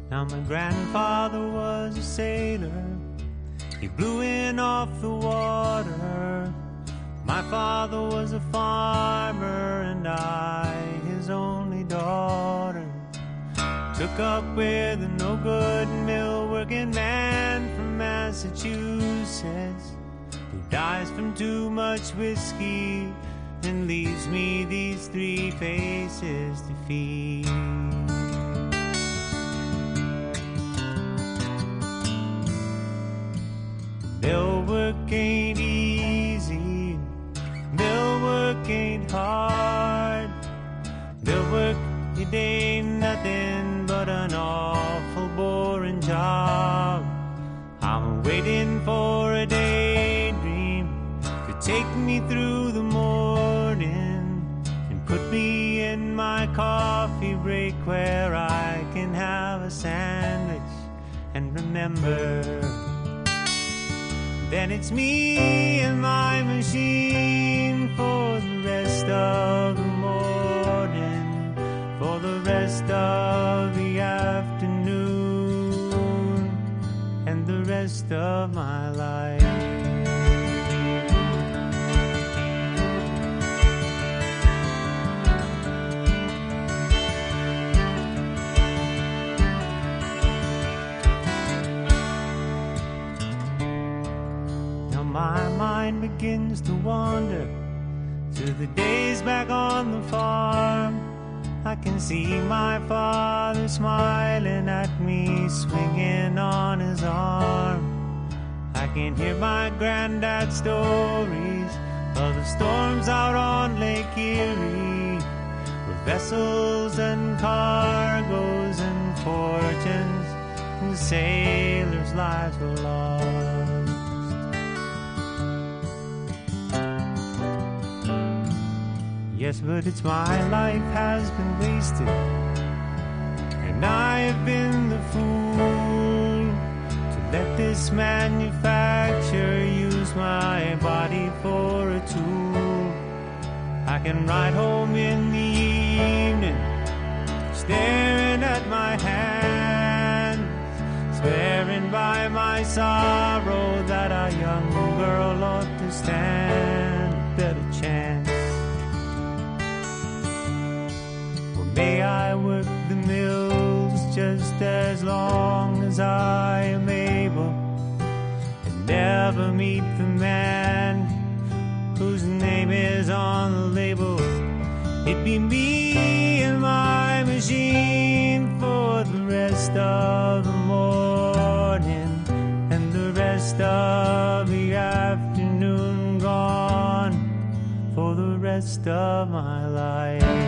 Now my grandfather was a sailor. He blew in off the water. My father was a farmer, and I, his only daughter, took up with a no-good mill-working man from Massachusetts, who dies from too much whiskey and leaves me these three faces to feed. Mill work ain't easy, mill work ain't hard. Mill work, it ain't nothing but an awful boring job. I'm waiting for a daydream to take me through the morning and put me in my coffee break where I can have a sandwich and remember. Then it's me and my machine for the rest of the morning, for the rest of the afternoon, and the rest of my life. My mind begins to wander to the days back on the farm. I can see my father smiling at me, swinging on his arm. I can hear my granddad's stories of the storms out on Lake Erie, where vessels and cargoes and fortunes and sailors' lives were lost. Yes, but it's my life has been wasted, and I've been the fool to let this manufacturer use my body for a tool. I can ride home in the evening, staring at my hands, swearing by my sorrow that a young girl ought to stand a better chance. May I work the mills just as long as I am able, and never meet the man whose name is on the label. It'd be me and my machine for the rest of the morning, and the rest of the afternoon gone, for the rest of my life.